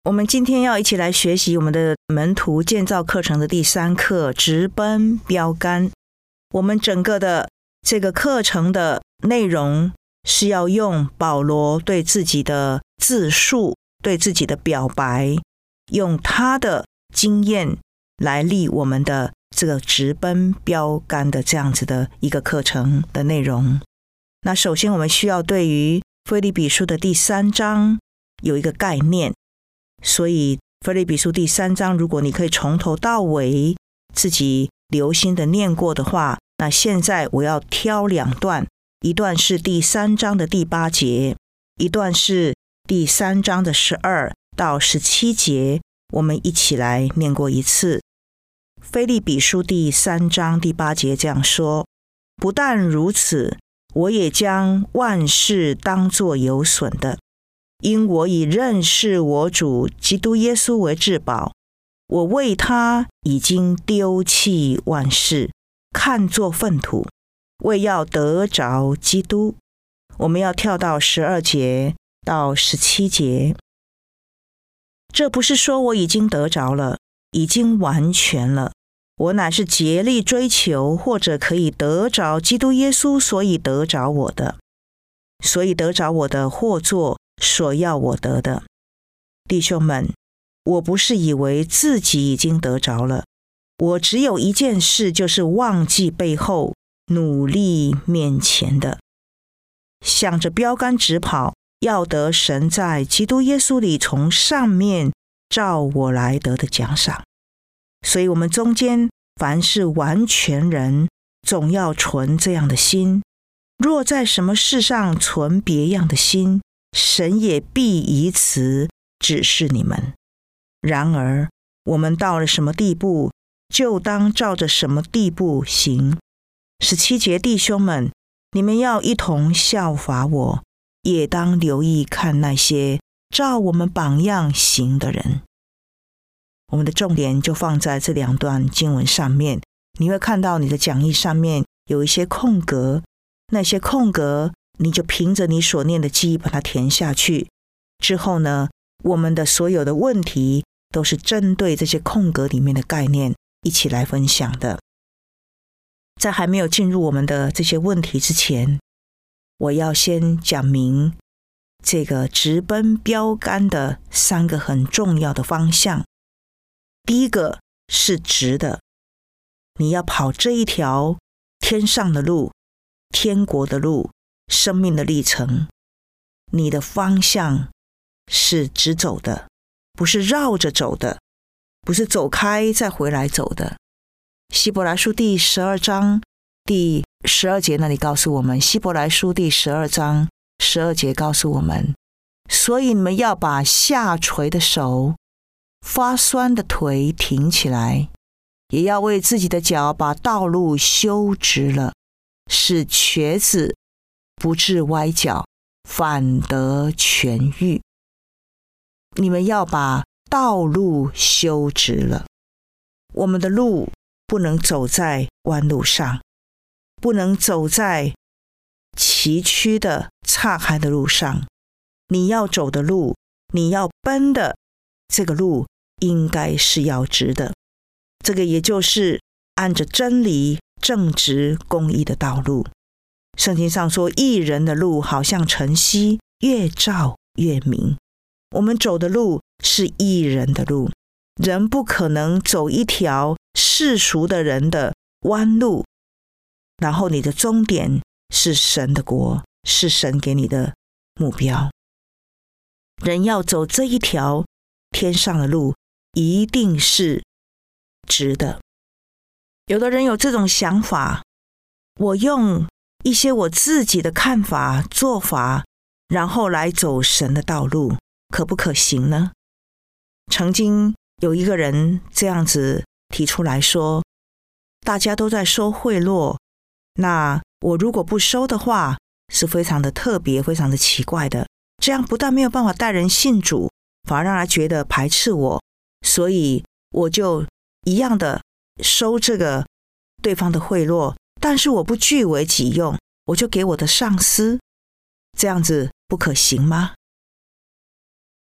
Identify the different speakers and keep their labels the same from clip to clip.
Speaker 1: 我们今天要一起来学习我们的门徒建造课程的第3课，直奔标杆。我们整个的这个课程的内容是要用保罗对自己的自述，对自己的表白，用他的经验来立我们的这个直奔标杆的这样子的一个课程的内容。那首先我们需要对于腓立比书的第3章有一个概念，所以腓立比书第3章，如果你可以从头到尾自己留心的念过的话，那现在我要挑2段，一段是第3章的第8节，一段是第3章的12到17节，我们一起来念过一次。腓立比书第3章第8节这样说：不但如此，我也将万事当作有损的，因我以认识我主基督耶稣为至宝，我为他已经丢弃万事，看作粪土，为要得着基督。我们要跳到12节到17节。这不是说我已经得着了，已经完全了，我乃是竭力追求，或者可以得着基督耶稣，所以得着我的，所以得着我的，或作所要我得的。弟兄们，我不是以为自己已经得着了，我只有一件事，就是忘记背后，努力面前的，向着标杆直跑，要得神在基督耶稣里从上面照我来得的奖赏。所以我们中间凡是完全人，总要存这样的心，若在什么事上存别样的心，神也必以此指示你们。然而我们到了什么地步，就当照着什么地步行。17节，弟兄们，你们要一同效法我，也当留意看那些照我们榜样行的人。我们的重点就放在这2段经文上面。你会看到你的讲义上面有一些空格，那些空格你就凭着你所念的记忆把它填下去。之后呢，我们的所有的问题都是针对这些空格里面的概念一起来分享的。在还没有进入我们的这些问题之前，我要先讲明这个直奔标杆的3个很重要的方向。第一个是直的，你要跑这一条天上的路，天国的路，生命的历程，你的方向是直走的，不是绕着走的，不是走开再回来走的。希伯来书第12章第12节那里告诉我们，希伯来书第12章12节告诉我们，所以你们要把下垂的手，发酸的腿挺起来，也要为自己的脚把道路修直了，使瘸子不致歪脚，反得痊愈。你们要把道路修直了。我们的路不能走在弯路上，不能走在崎岖的岔开的路上。你要走的路，你要奔的这个路应该是要直的，这个也就是按着真理、正直、公义的道路。圣经上说，义人的路好像晨曦，越照越明。我们走的路是义人的路，人不可能走一条世俗的人的弯路，然后你的终点是神的国，是神给你的目标。人要走这一条天上的路，一定是直的。有的人有这种想法，我用一些我自己的看法、做法，然后来走神的道路，可不可行呢？曾经有一个人这样子提出来说，大家都在收贿赂，那我如果不收的话，是非常的特别，非常的奇怪的。这样不但没有办法带人信主，反而让他觉得排斥我，所以我就一样的收这个对方的贿赂，但是我不据为己用，我就给我的上司，这样子不可行吗？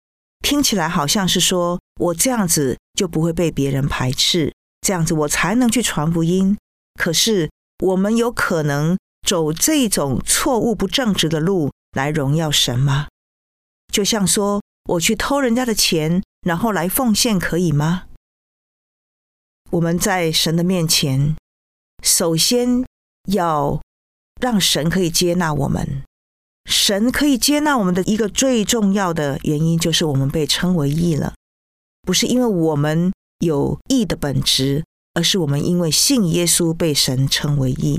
Speaker 1: 听起来好像是说我这样子就不会被别人排斥，这样子我才能去传福音。可是我们有可能走这种错误不正直的路来荣耀神吗？就像说我去偷人家的钱，然后来奉献，可以吗？我们在神的面前，首先要让神可以接纳我们。神可以接纳我们的一个最重要的原因，就是我们被称为义了。不是因为我们有义的本质，而是我们因为信耶稣被神称为义。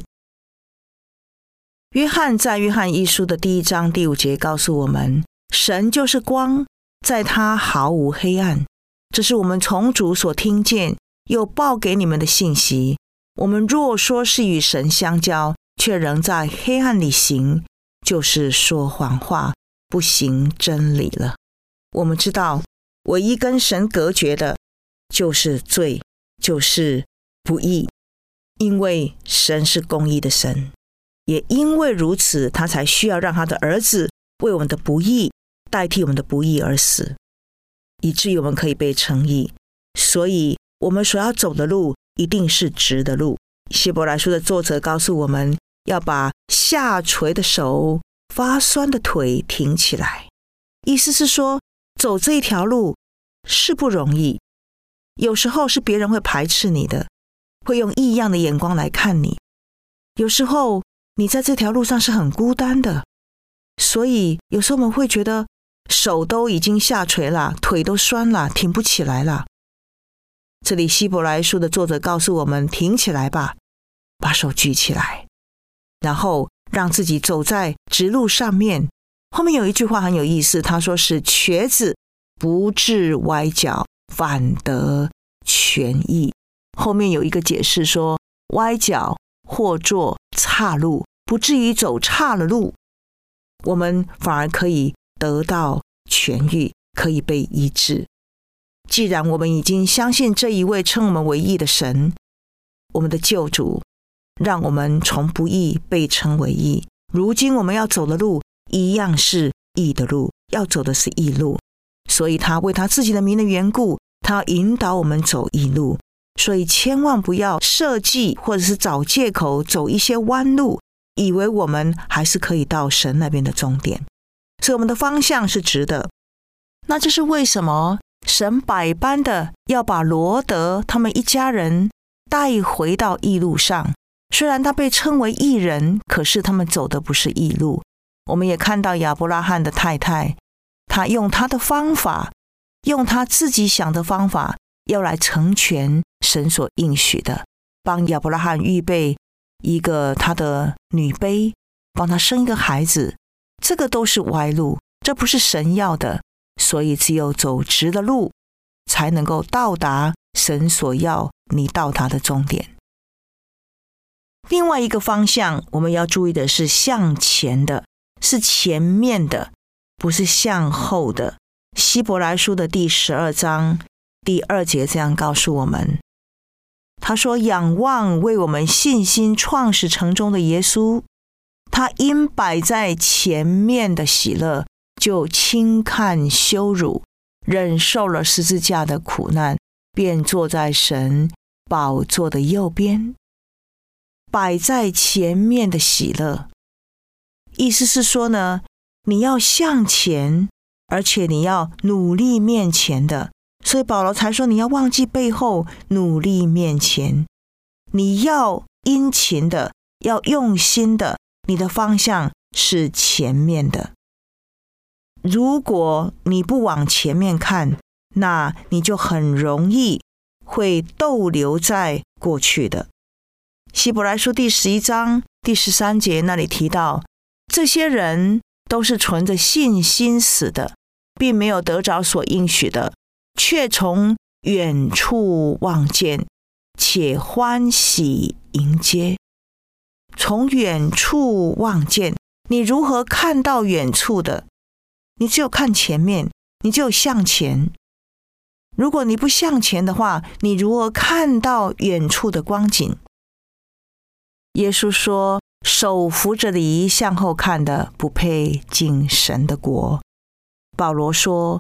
Speaker 1: 约翰在约翰一书的第1章第5节告诉我们，神就是光，在他毫无黑暗。这是我们从主所听见又报给你们的信息。我们若说是与神相交，却仍在黑暗里行，就是说谎话，不行真理了。我们知道唯一跟神隔绝的就是罪，就是不义。因为神是公义的神，也因为如此，他才需要让他的儿子为我们的不义代替我们的不义而死，以至于我们可以被称义。所以我们所要走的路一定是直的路。希伯来书的作者告诉我们，要把下垂的手、发酸的腿挺起来。意思是说，走这一条路是不容易，有时候是别人会排斥你的，会用异样的眼光来看你。有时候你在这条路上是很孤单的，所以有时候我们会觉得手都已经下垂了，腿都酸了，挺不起来了。这里希伯来书的作者告诉我们，挺起来吧，把手举起来，然后让自己走在直路上面。后面有一句话很有意思，他说是瘸子不致歪脚，反得全意。后面有一个解释说，歪脚或作岔路，不至于走岔了路，我们反而可以得到痊愈，可以被医治。既然我们已经相信这一位称我们为义的神，我们的救主让我们从不义被称为义，如今我们要走的路一样是义的路，要走的是义路。所以他为他自己的名的缘故，他要引导我们走义路。所以千万不要设计或者是找借口走一些弯路，以为我们还是可以到神那边的终点。所以我们的方向是直的。那这是为什么神百般的要把罗德他们一家人带回到义路上。虽然他被称为义人，可是他们走的不是义路。我们也看到亚伯拉罕的太太，他用他的方法，用他自己想的方法，要来成全神所应许的，帮亚伯拉罕预备一个他的女卑，帮他生一个孩子。这个都是歪路，这不是神要的。所以只有走直的路，才能够到达神所要你到达的终点。另外一个方向我们要注意的是向前的，是前面的，不是向后的。希伯来书的第12章第2节这样告诉我们，他说，仰望为我们信心创始成终的耶稣，他因摆在前面的喜乐，就轻看羞辱，忍受了十字架的苦难，便坐在神宝座的右边。摆在前面的喜乐，意思是说呢，你要向前，而且你要努力面前的。所以保罗才说，你要忘记背后，努力面前。你要殷勤的，要用心的，你的方向是前面的。如果你不往前面看，那你就很容易会逗留在过去的。希伯来书第11章第13节那里提到，这些人都是存着信心死的，并没有得着所应许的，却从远处望见，且欢喜迎接。从远处望见，你如何看到远处的？你只有看前面，你只有向前。如果你不向前的话，你如何看到远处的光景？耶稣说，手扶着犁向后看的，不配进神的国。保罗说，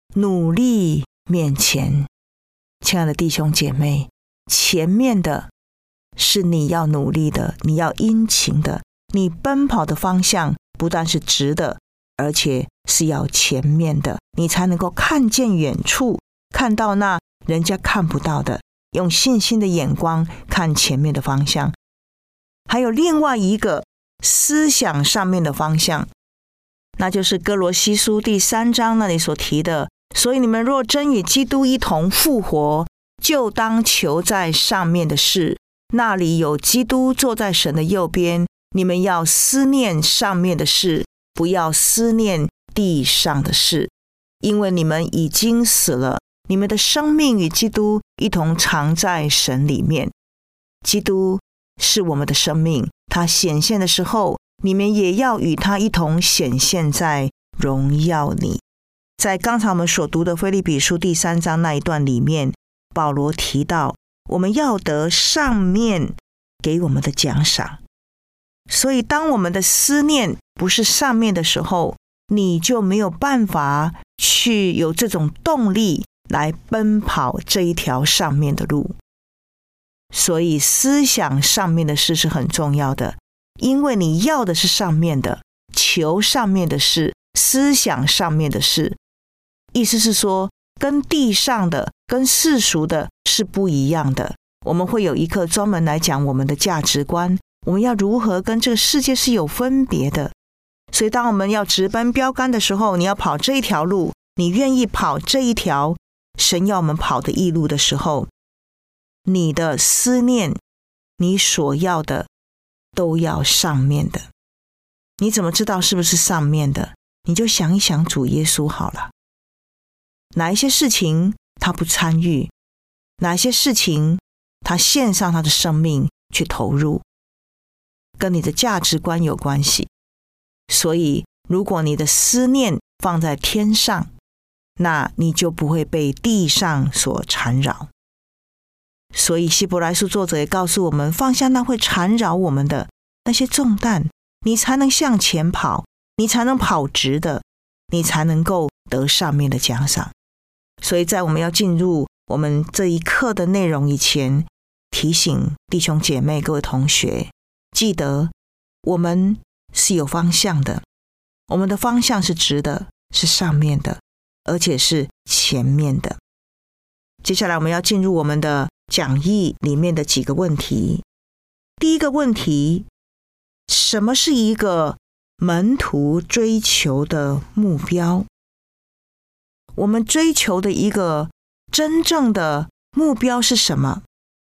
Speaker 1: 努力面前。亲爱的弟兄姐妹，前面的是你要努力的，你要殷勤的，你奔跑的方向不但是直的，而且是要前面的，你才能够看见远处，看到那人家看不到的，用信心的眼光看前面的方向。还有另外一个思想上面的方向，那就是哥罗西书第3章那里所提的，所以你们若真与基督一同复活，就当求在上面的事，那里有基督坐在神的右边，你们要思念上面的事，不要思念地上的事，因为你们已经死了，你们的生命与基督一同藏在神里面。基督是我们的生命，他显现的时候，你们也要与他一同显现在荣耀里。在刚才我们所读的腓立比书第3章那一段里面，保罗提到我们要得上面给我们的奖赏，所以当我们的思念不是上面的时候，你就没有办法去有这种动力来奔跑这一条上面的路。所以思想上面的事是很重要的，因为你要的是上面的，求上面的事，思想上面的事。意思是说，跟地上的跟世俗的是不一样的。我们会有一课专门来讲我们的价值观，我们要如何跟这个世界是有分别的。所以当我们要直奔标杆的时候，你要跑这一条路，你愿意跑这一条神要我们跑的义路的时候，你的思念，你所要的都要上面的。你怎么知道是不是上面的？你就想一想主耶稣好了，哪一些事情他不参与，哪一些事情他献上他的生命去投入，跟你的价值观有关系。所以如果你的思念放在天上，那你就不会被地上所缠绕。所以希伯来书作者也告诉我们，放下那会缠绕我们的那些重担，你才能向前跑，你才能跑直的，你才能够得上面的奖赏。所以在我们要进入我们这一课的内容以前，提醒弟兄姐妹各位同学，记得我们是有方向的，我们的方向是直的，是上面的，而且是前面的。接下来我们要进入我们的讲义里面的几个问题。第一个问题，什么是一个门徒追求的目标？我们追求的一个真正的目标是什么？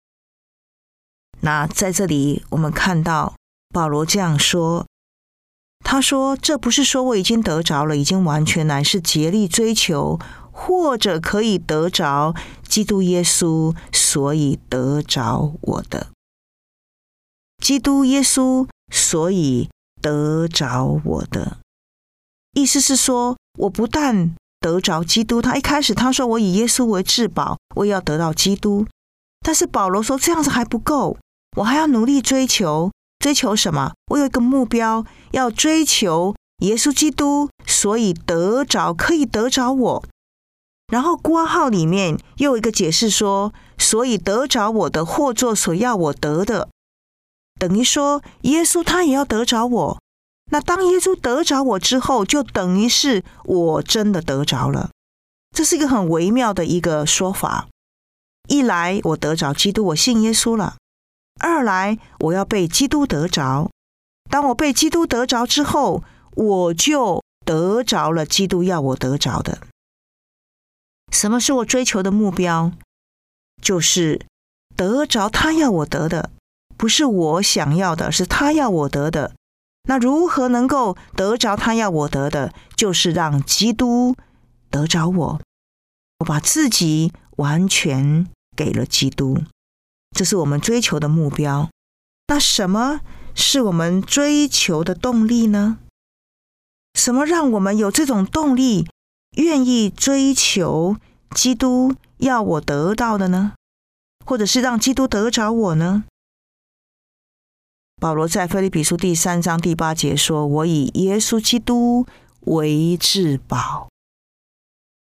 Speaker 1: 那在这里我们看到保罗这样说，他说，这不是说我已经得着了，已经完全，乃是竭力追求，或者可以得着基督耶稣，所以得着我的。基督耶稣，所以得着我的。意思是说，我不但得着基督，他一开始他说我以耶稣为至宝，我也要得到基督。但是保罗说这样子还不够，我还要努力追求。追求什么？我有一个目标，要追求耶稣基督，所以得着，可以得着我。然后括号里面又有一个解释说，所以得着我的，或作所要我得的，等于说耶稣他也要得着我。那当耶稣得着我之后，就等于是我真的得着了。这是一个很微妙的一个说法。一来我得着基督，我信耶稣了；二来我要被基督得着。当我被基督得着之后，我就得着了基督要我得着的。什么是我追求的目标？就是得着他要我得的，不是我想要的，是他要我得的。那如何能够得着他要我得的？就是让基督得着我，我把自己完全给了基督，这是我们追求的目标。那什么是我们追求的动力呢？什么让我们有这种动力，愿意追求基督要我得到的呢？或者是让基督得着我呢？保罗在腓立比书第3章第8节说，我以耶稣基督为至宝。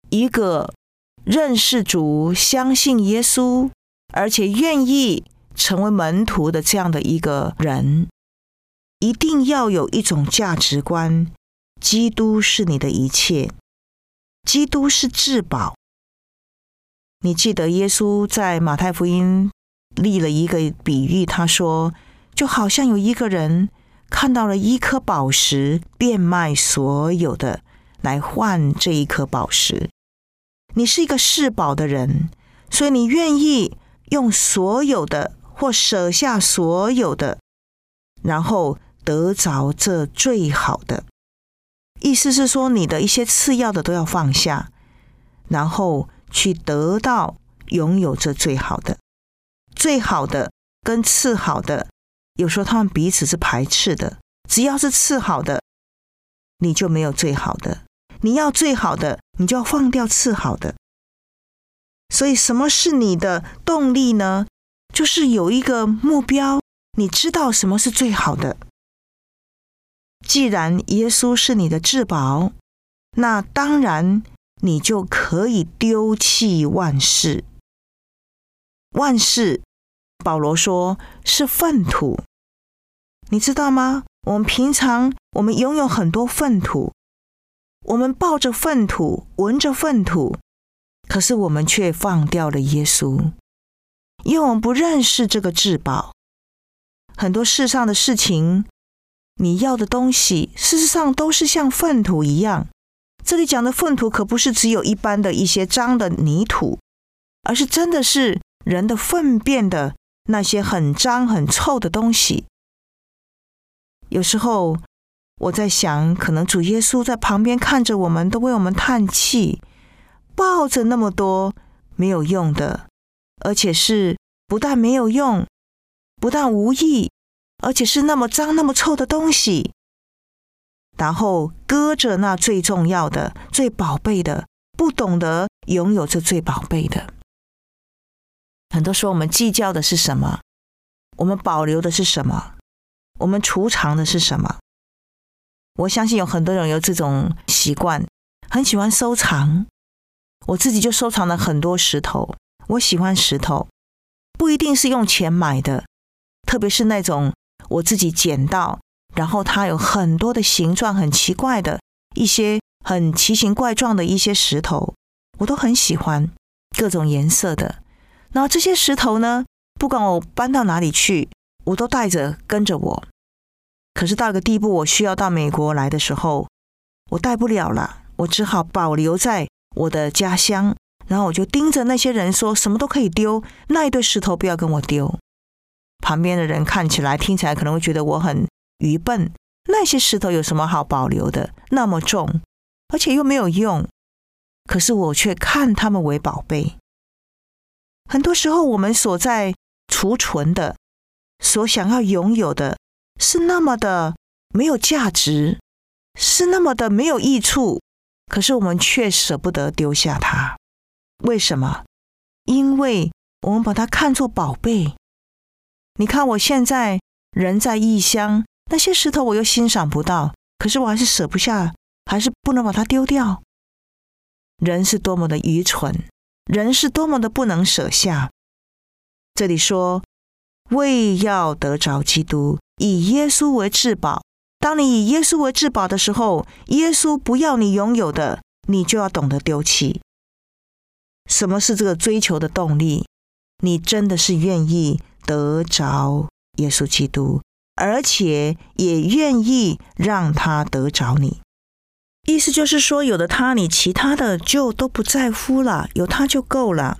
Speaker 1: 一个认识主、相信耶稣，而且愿意成为门徒的这样的一个人，一定要有一种价值观：基督是你的一切，基督是至宝。你记得耶稣在马太福音立了一个比喻，他说，就好像有一个人看到了一颗宝石，变卖所有的来换这一颗宝石。你是一个嗜宝的人，所以你愿意用所有的或舍下所有的，然后得着这最好的。意思是说，你的一些次要的都要放下，然后去得到拥有这最好的。最好的跟次好的，有时候他们彼此是排斥的。只要是次好的，你就没有最好的。你要最好的，你就要放掉次好的。所以什么是你的动力呢？就是有一个目标，你知道什么是最好的。既然耶稣是你的至宝，那当然你就可以丢弃万事。万事，保罗说是粪土。你知道吗？我们平常拥有很多粪土，我们抱着粪土，闻着粪土，可是我们却放掉了耶稣，因为我们不认识这个至宝。很多世上的事情，你要的东西，事实上都是像粪土一样。这里讲的粪土可不是只有一般的一些脏的泥土，而是真的是人的粪便的那些很脏很臭的东西。有时候我在想，可能主耶稣在旁边看着我们，都为我们叹气，抱着那么多没有用的，而且是不但没有用，不但无益，而且是那么脏那么臭的东西，然后搁着那最重要的最宝贝的，不懂得拥有这最宝贝的。很多时候我们计较的是什么？我们保留的是什么？我们储藏的是什么？我相信有很多人有这种习惯，很喜欢收藏。我自己就收藏了很多石头。我喜欢石头，不一定是用钱买的，特别是那种我自己捡到，然后它有很多的形状很奇怪的一些很奇形怪状的一些石头，我都很喜欢，各种颜色的。然后这些石头呢，不管我搬到哪里去，我都带着跟着我。可是到一个地步，我需要到美国来的时候，我带不了了，我只好保留在我的家乡。然后我就盯着那些人说，什么都可以丢，那一堆石头不要跟我丢。旁边的人看起来听起来可能会觉得我很愚笨，那些石头有什么好保留的，那么重，而且又没有用。可是我却看他们为宝贝。很多时候我们所在储存的，所想要拥有的，是那么的没有价值，是那么的没有益处，可是我们却舍不得丢下它。为什么？因为我们把它看作宝贝。你看我现在人在异乡，那些石头我又欣赏不到，可是我还是舍不下，还是不能把它丢掉。人是多么的愚蠢，人是多么的不能舍下。这里说，为要得着基督，以耶稣为至宝。当你以耶稣为至宝的时候，耶稣不要你拥有的，你就要懂得丢弃。什么是这个追求的动力？你真的是愿意得着耶稣基督，而且也愿意让他得着你。意思就是说，有了他，你其他的就都不在乎了，有他就够了。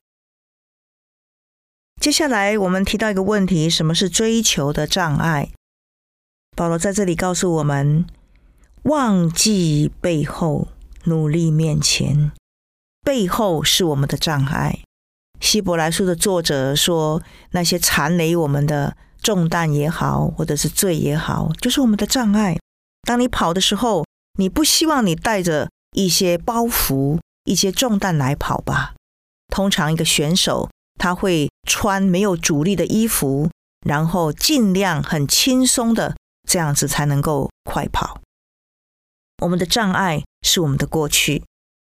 Speaker 1: 接下来我们提到一个问题，什么是追求的障碍？保罗在这里告诉我们，忘记背后，努力面前。背后是我们的障碍。希伯来书的作者说，那些缠累我们的重担也好，或者是罪也好，就是我们的障碍。当你跑的时候，你不希望你带着一些包袱、一些重担来跑吧。通常一个选手，他会穿没有阻力的衣服，然后尽量很轻松的，这样子才能够快跑。我们的障碍是我们的过去，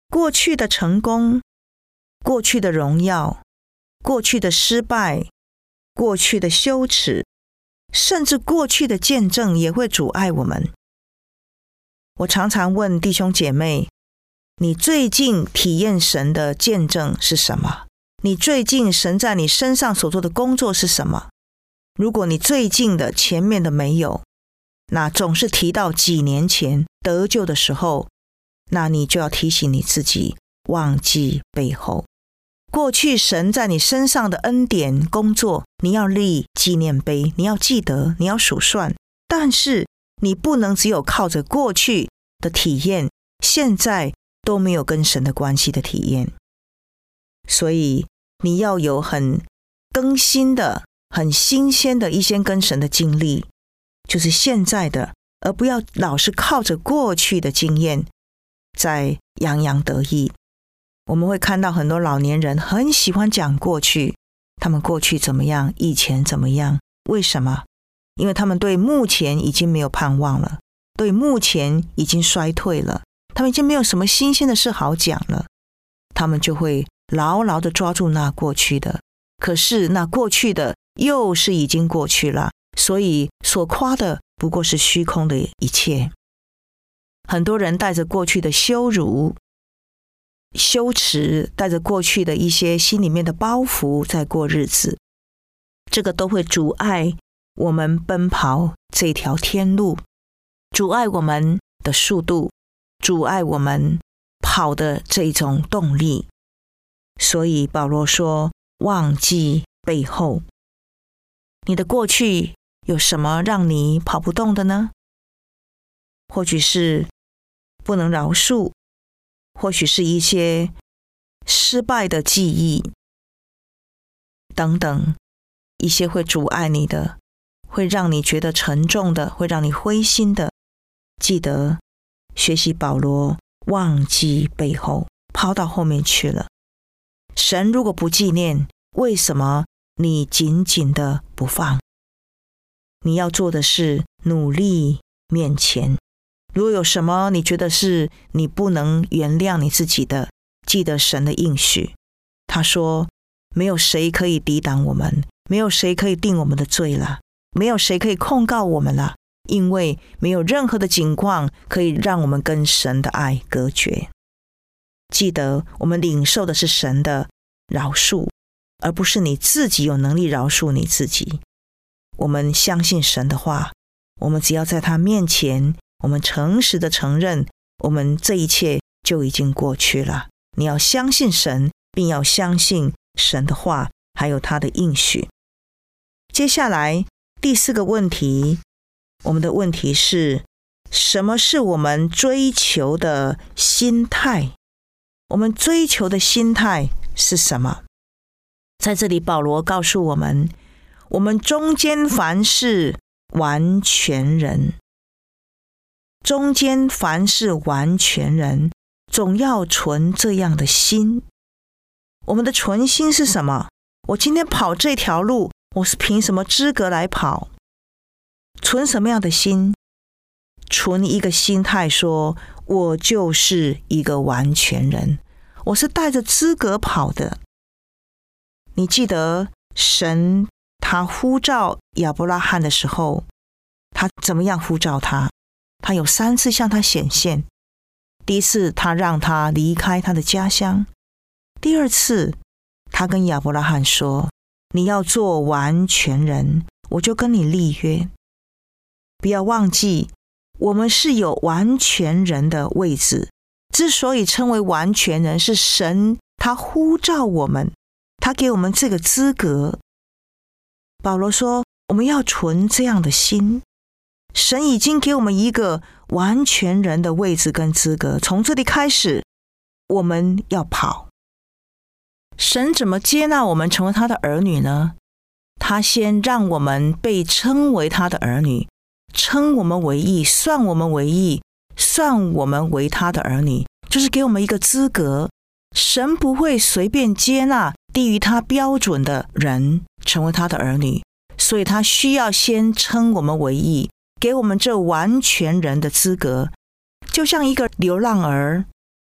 Speaker 1: 过去的成功，过去的荣耀，过去的失败，过去的羞耻，甚至过去的见证也会阻碍我们。我常常问弟兄姐妹，你最近体验神的见证是什么？你最近神在你身上所做的工作是什么？如果你最近的前面的没有，那总是提到几年前得救的时候，那你就要提醒你自己，忘记背后过去神在你身上的恩典工作，你要立纪念碑，你要记得，你要数算。但是你不能只有靠着过去的体验，现在都没有跟神的关系的体验。所以你要有很更新的、很新鲜的一些跟神的经历，就是现在的，而不要老是靠着过去的经验在洋洋得意。我们会看到很多老年人很喜欢讲过去，他们过去怎么样，以前怎么样。为什么？因为他们对目前已经没有盼望了，对目前已经衰退了，他们已经没有什么新鲜的事好讲了，他们就会牢牢地抓住那过去的。可是那过去的又是已经过去了，所以所夸的不过是虚空的一切。很多人带着过去的羞辱、羞耻，带着过去的一些心里面的包袱在过日子，这个都会阻碍我们奔跑这条天路，阻碍我们的速度，阻碍我们跑的这种动力。所以保罗说，忘记背后。你的过去有什么让你跑不动的呢？或许是不能饶恕，或许是一些失败的记忆等等，一些会阻碍你的，会让你觉得沉重的，会让你灰心的。记得学习保罗，忘记背后，抛到后面去了。神如果不纪念，为什么你紧紧的不放？你要做的是努力面前。如果有什么你觉得是你不能原谅你自己的，记得神的应许。他说，没有谁可以抵挡我们，没有谁可以定我们的罪了，没有谁可以控告我们了，因为没有任何的境况可以让我们跟神的爱隔绝。记得我们领受的是神的饶恕，而不是你自己有能力饶恕你自己。我们相信神的话，我们只要在他面前，我们诚实的承认，我们这一切就已经过去了。你要相信神，并要相信神的话，还有他的应许。接下来第4个问题，我们的问题是，什么是我们追求的心态？我们追求的心态是什么？在这里保罗告诉我们，我们中间凡是完全人，中间凡是完全人，总要存这样的心。我们的存心是什么？我今天跑这条路，我是凭什么资格来跑？存什么样的心？存一个心态说，我就是一个完全人，我是带着资格跑的。你记得神他呼召亚伯拉罕的时候，他怎么样呼召他？他有3次向他显现。第一次他让他离开他的家乡，第2次他跟亚伯拉罕说，你要做完全人，我就跟你立约。不要忘记，我们是有完全人的位置，之所以称为完全人，是神他呼召我们，他给我们这个资格。保罗说，我们要存这样的心，神已经给我们一个完全人的位置跟资格，从这里开始我们要跑。神怎么接纳我们成为他的儿女呢？他先让我们被称为他的儿女，称我们为义，算我们为义，算我们为他的儿女，就是给我们一个资格。神不会随便接纳低于他标准的人成为他的儿女，所以他需要先称我们为义，给我们这完全人的资格。就像一个流浪儿，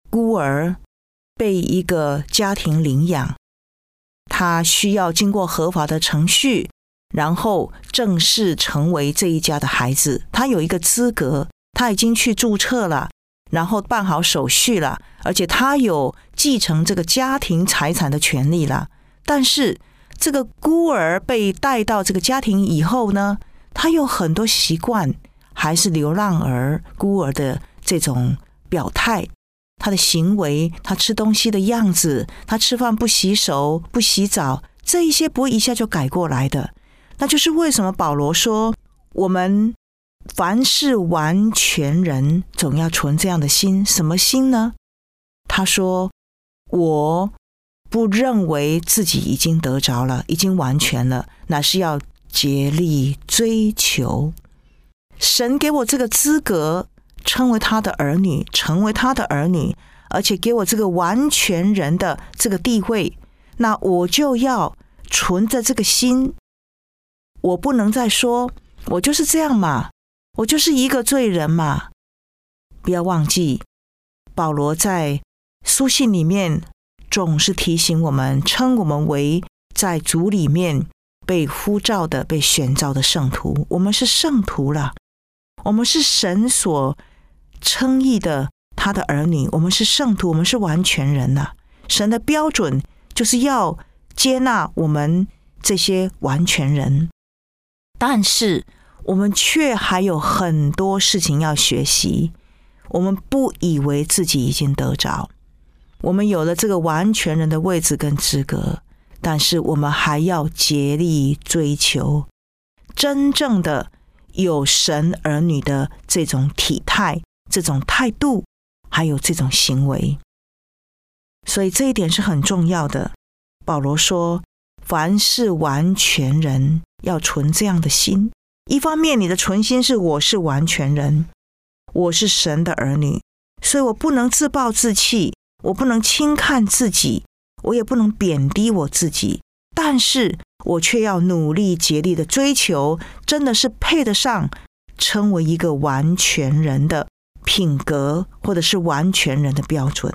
Speaker 1: 孤儿被一个家庭领养，他需要经过合法的程序，然后正式成为这一家的孩子。他有一个资格，他已经去注册了，然后办好手续了，而且他有继承这个家庭财产的权利了。但是这个孤儿被带到这个家庭以后呢，他有很多习惯还是流浪儿孤儿的这种表态，他的行为，他吃东西的样子，他吃饭不洗手不洗澡，这一些不会一下就改过来的。那就是为什么保罗说我们凡是完全人总要存这样的心。什么心呢？他说我不认为自己已经得着了，已经完全了，乃是要竭力追求。神给我这个资格称为他的儿女，成为他的儿女，而且给我这个完全人的这个地位，那我就要存着这个心。我不能再说我就是这样嘛，我就是一个罪人嘛。不要忘记保罗在书信里面总是提醒我们，称我们为在主里面被呼召的被选召的圣徒。我们是圣徒了，我们是神所称义的他的儿女，我们是圣徒，我们是完全人了。神的标准就是要接纳我们这些完全人，但是我们却还有很多事情要学习。我们不以为自己已经得着，我们有了这个完全人的位置跟资格，但是我们还要竭力追求真正的有神儿女的这种体态，这种态度，还有这种行为。所以这一点是很重要的。保罗说凡是完全人要存这样的心。一方面你的存心是我是完全人，我是神的儿女，所以我不能自暴自弃，我不能轻看自己，我也不能贬低我自己，但是我却要努力竭力的追求，真的是配得上称为一个完全人的品格，或者是完全人的标准。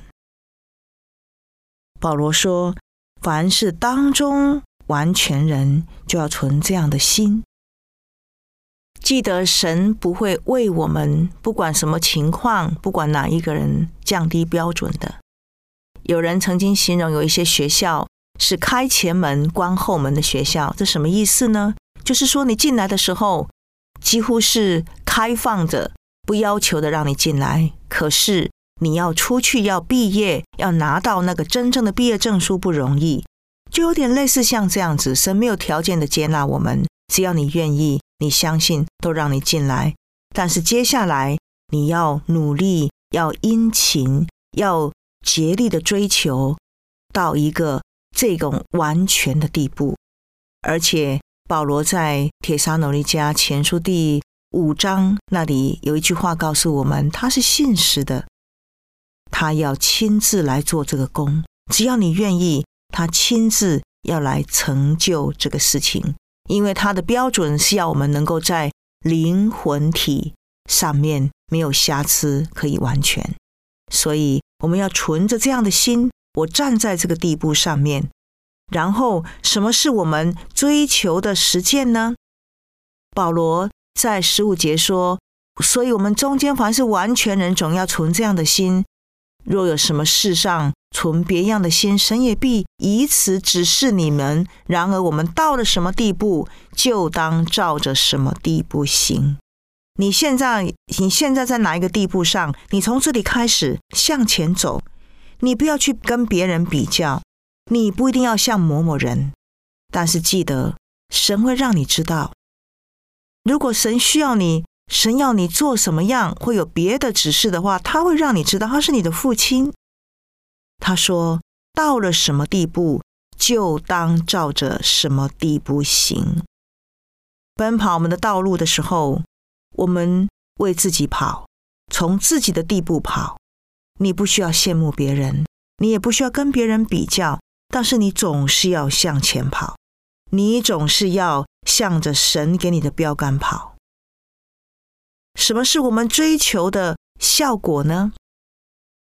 Speaker 1: 保罗说凡是当中完全人就要存这样的心。记得神不会为我们不管什么情况，不管哪一个人降低标准的。有人曾经形容有一些学校是开前门关后门的学校，这什么意思呢？就是说你进来的时候几乎是开放着，不要求的让你进来，可是你要出去要毕业，要拿到那个真正的毕业证书不容易。就有点类似像这样子，神没有条件的接纳我们，只要你愿意，你相信，都让你进来。但是接下来你要努力，要殷勤，要竭力的追求到一个这种完全的地步。而且保罗在帖撒罗尼迦前书第5章那里有一句话告诉我们，他是信实的，他要亲自来做这个工，只要你愿意，他亲自要来成就这个事情。因为他的标准是要我们能够在灵魂体上面没有瑕疵，可以完全。所以我们要存着这样的心，我站在这个地步上面。然后什么是我们追求的实践呢？保罗在15节说，所以我们中间凡是完全人总要存这样的心，若有什么事上存别样的心，神也必以此指示你们。然而我们到了什么地步，就当照着什么地步行。你现在在哪一个地步上，你从这里开始向前走，你不要去跟别人比较，你不一定要像某某人，但是记得神会让你知道，如果神需要你，神要你做什么样，会有别的指示的话，他会让你知道，他是你的父亲。他说到了什么地步，就当照着什么地步行。奔跑我们的道路的时候，我们为自己跑，从自己的地步跑。你不需要羡慕别人，你也不需要跟别人比较，但是你总是要向前跑，你总是要向着神给你的标杆跑。什么是我们追求的效果呢？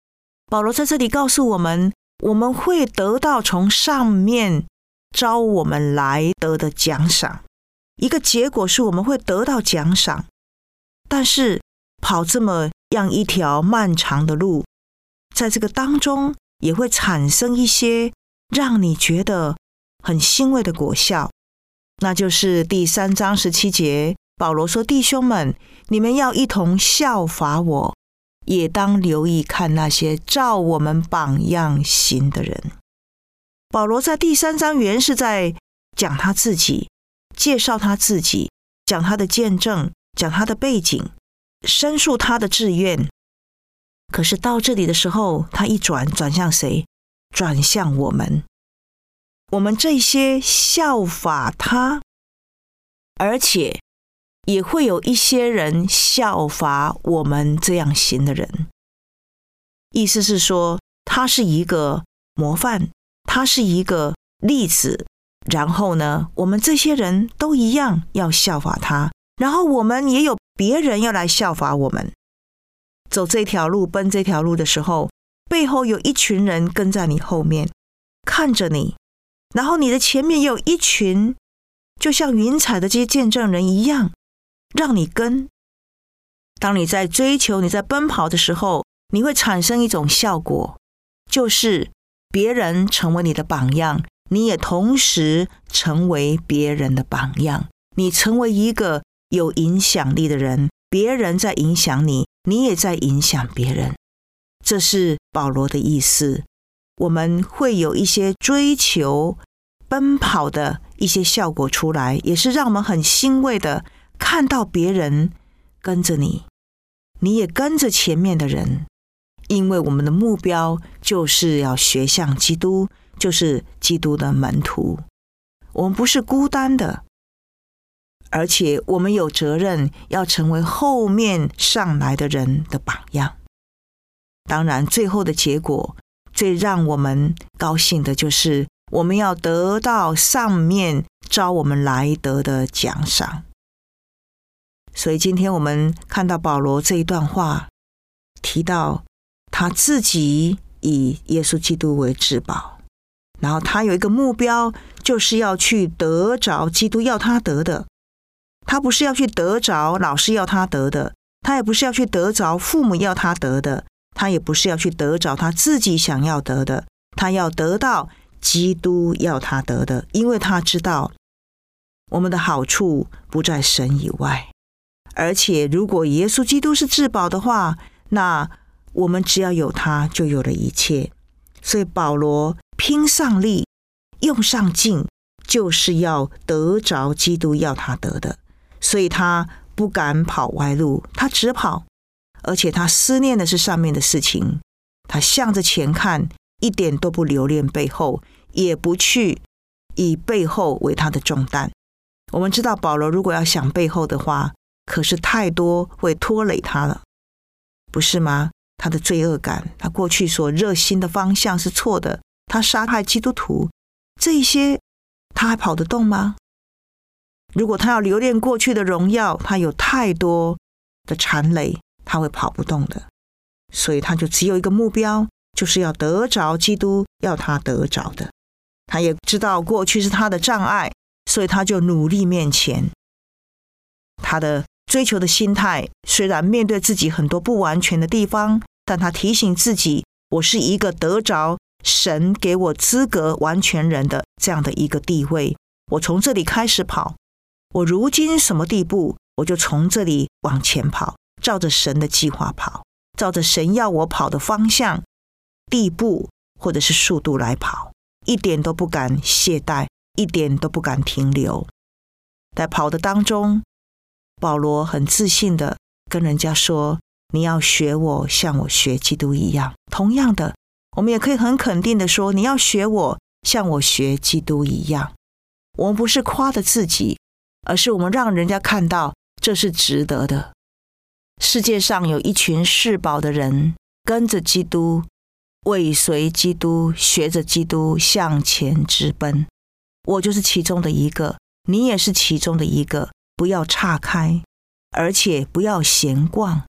Speaker 1: 保罗在这里告诉我们，我们会得到从上面招我们来得的奖赏。一个结果是我们会得到奖赏，但是跑这么样一条漫长的路，在这个当中也会产生一些让你觉得很欣慰的果效。那就是第3章17节，保罗说，弟兄们，你们要一同效法我，也当留意看那些照我们榜样行的人。保罗在第3章原是在讲他自己，介绍他自己，讲他的见证，讲他的背景，申述他的志愿。可是到这里的时候，他一转向谁？转向我们。我们这些效法他，而且也会有一些人效法我们这样行的人。意思是说，他是一个模范，他是一个例子，然后呢，我们这些人都一样要效法他，然后我们也有别人要来效法我们。走这条路，奔这条路的时候，背后有一群人跟在你后面，看着你，然后你的前面也有一群就像云彩的这些见证人一样，让你跟。当你在追求，你在奔跑的时候，你会产生一种效果，就是别人成为你的榜样，你也同时成为别人的榜样。你成为一个有影响力的人，别人在影响你，你也在影响别人。这是保罗的意思。我们会有一些追求奔跑的一些效果出来，也是让我们很欣慰的看到别人跟着你，你也跟着前面的人，因为我们的目标就是要学像基督，就是基督的门徒。我们不是孤单的，而且我们有责任要成为后面上来的人的榜样。当然，最后的结果最让我们高兴的就是我们要得到上面招我们来得的奖赏。所以今天我们看到保罗这一段话，提到他自己以耶稣基督为至宝，然后他有一个目标，就是要去得着基督要他得的。他不是要去得着老师要他得的，他也不是要去得着父母要他得的，他也不是要去得着他自己想要得的，他要得到基督要他得的，因为他知道我们的好处不在神以外，而且如果耶稣基督是至宝的话，那我们只要有他就有了一切。所以保罗拼上力，用上劲，就是要得着基督要他得的。所以他不敢跑歪路，他只跑，而且他思念的是上面的事情，他向着前看，一点都不留恋背后，也不去以背后为他的重担。我们知道保罗如果要想背后的话，可是太多会拖累他了，不是吗？他的罪恶感，他过去所热心的方向是错的，他杀害基督徒，这些他还跑得动吗？如果他要留恋过去的荣耀，他有太多的缠累，他会跑不动的。所以他就只有一个目标，就是要得着基督要他得着的。他也知道过去是他的障碍，所以他就努力面前。他的追求的心态，虽然面对自己很多不完全的地方，但他提醒自己，我是一个得着神给我资格完全人的这样的一个地位。我从这里开始跑，我如今什么地步，我就从这里往前跑，照着神的计划跑，照着神要我跑的方向、地步或者是速度来跑，一点都不敢懈怠，一点都不敢停留。在跑的当中，保罗很自信的跟人家说，你要学我，像我学基督一样。同样的，我们也可以很肯定的说，你要学我，像我学基督一样。我们不是夸的自己，而是我们让人家看到这是值得的。世界上有一群世宝的人，跟着基督，尾随基督，学着基督向前直奔。我就是其中的一个，你也是其中的一个。不要岔开，而且不要闲逛，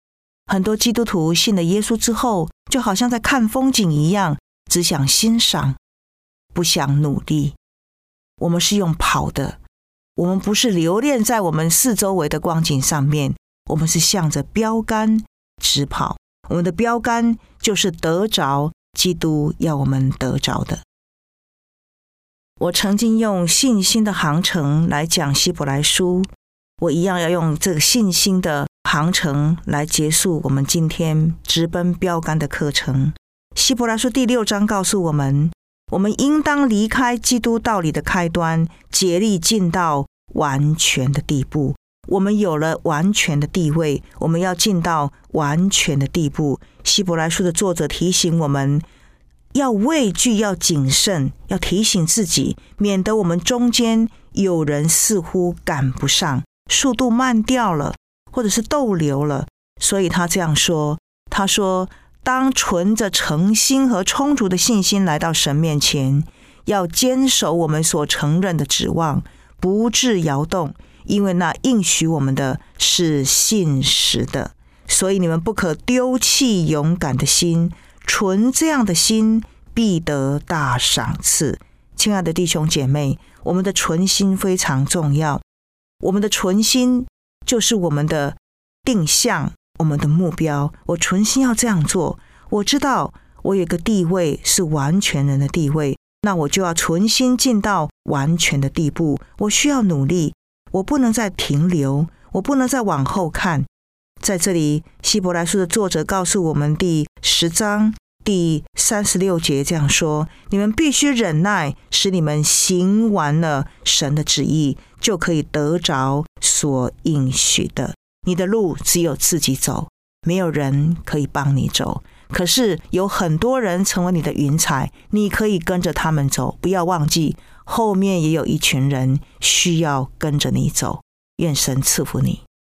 Speaker 1: 很多基督徒信了耶稣之后，就好像在看风景一样，只想欣赏，不想努力。我们是用跑的，我们不是留恋在我们四周围的光景上面，我们是向着标杆直跑。我们的标杆就是得着基督要我们得着的。我曾经用信心的航程来讲希伯来书，我一样要用这个信心的航程来结束我们今天直奔标杆的课程。希伯来书第6章告诉我们，我们应当离开基督道理的开端，竭力进到完全的地步。我们有了完全的地位，我们要进到完全的地步。希伯来书的作者提醒我们，要畏惧，要谨慎，要提醒自己，免得我们中间有人似乎赶不上，速度慢掉了，或者是逗留了。所以他这样说，他说，当存着诚心和充足的信心来到神面前，要坚守我们所承认的指望，不致摇动，因为那应许我们的是信实的。所以你们不可丢弃勇敢的心，存这样的心，必得大赏赐。亲爱的弟兄姐妹，我们的存心非常重要。我们的存心就是我们的定向，我们的目标。我存心要这样做，我知道我有一个地位是完全人的地位，那我就要存心进到完全的地步。我需要努力，我不能再停留，我不能再往后看。在这里，希伯来书的作者告诉我们第10章第36节这样说，你们必须忍耐，使你们行完了神的旨意，就可以得着所应许的。你的路只有自己走，没有人可以帮你走。可是有很多人成为你的云彩，你可以跟着他们走。不要忘记，后面也有一群人需要跟着你走。愿神赐福你。